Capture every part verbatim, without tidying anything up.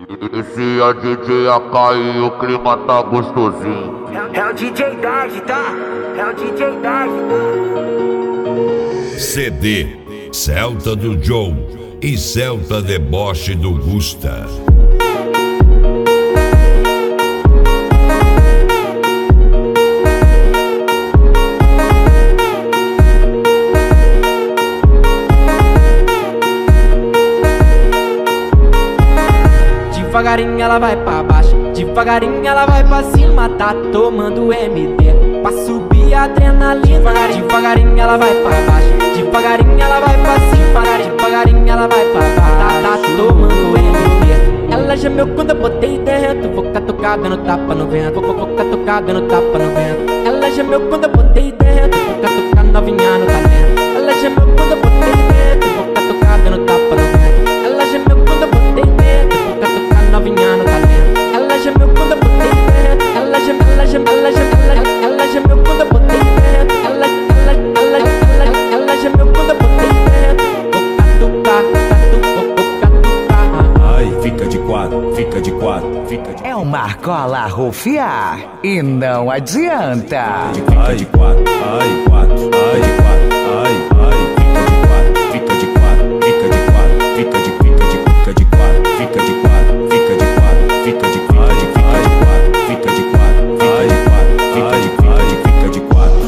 Esse é o D J A K e o clima tá gostosinho. É o D J Daj, tá? É o D J Daj, tá? C D Celta do John e Celta Deboche do Gusta. Devagarinho ela vai pra baixo, devagarinho ela vai pra cima. Tá tomando M D pra subir a adrenalina. Devagarinho ela vai pra baixo, devagarinho ela vai pra cima. Devagarinho ela vai pra baixo, tá, tá tomando M D. Ela gemeu quando eu botei dentro, vou catucada no tapa no vento. Vou catucada no tapa no vento. Ela gemeu quando eu botei dentro, vou catucar novinha no talento. Ela gemeu quando eu botei dentro, vou catucada no tapa no vento. Ela gemeu quando eu botei dentro, novinha no talento. Ela gemeu quando eu botei dentro. Ela gemeu, ela gemeu, ela gemeu, ela, ela gemeu quando eu botei dentro. Ela, ela, ela, ela, ela gemeu quando eu botei dentro. Vou catucar, vou catucar. Ai, fica de quatro, fica de quatro, fica de quatro. É uma argola rufiar e não adianta. Fica de quatro, ai, quatro, ai, de quatro, ai, ai, fica de quatro, fica de quatro, fica de quatro, fica de, fica de, fica de quatro, fica de quatro. Fica de quatro, fica de quatro, fica de quatro, fica de quatro, fica de quatro, fica de quatro.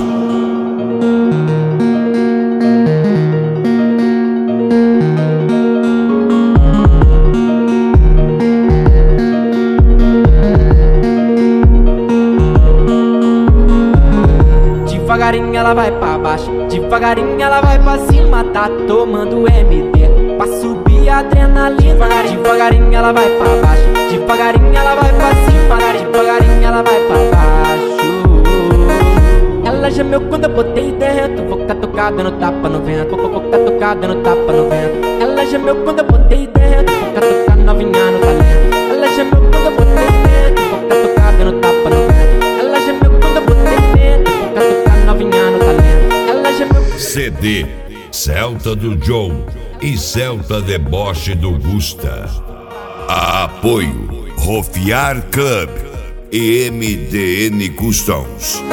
Devagarinho ela vai pra baixo, devagarinho ela vai pra cima. Tá tomando M D pra subir a adrenalina. Devagarinho ela vai pra baixo, devagarinho ela vai pra cima. Devagarinho ela vai pra baixo. Ela gemeu quando eu botei dentro, vou catucada no tapa no vento. Vou catucada no tapa no vento. Ela gemeu quando eu botei dentro, vou catucar novinha no talento. Ela gemeu quando eu botei dentro, vou catucada no tapa no vento. Ela gemeu quando eu botei dentro, vou catucar novinha no talento. Ela gemeu. C D Celta do John e Celta Deboche do Gusta. Apoio Rufiar Club e M D N Customs.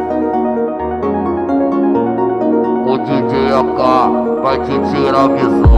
O D J A K vai te tirar a visão.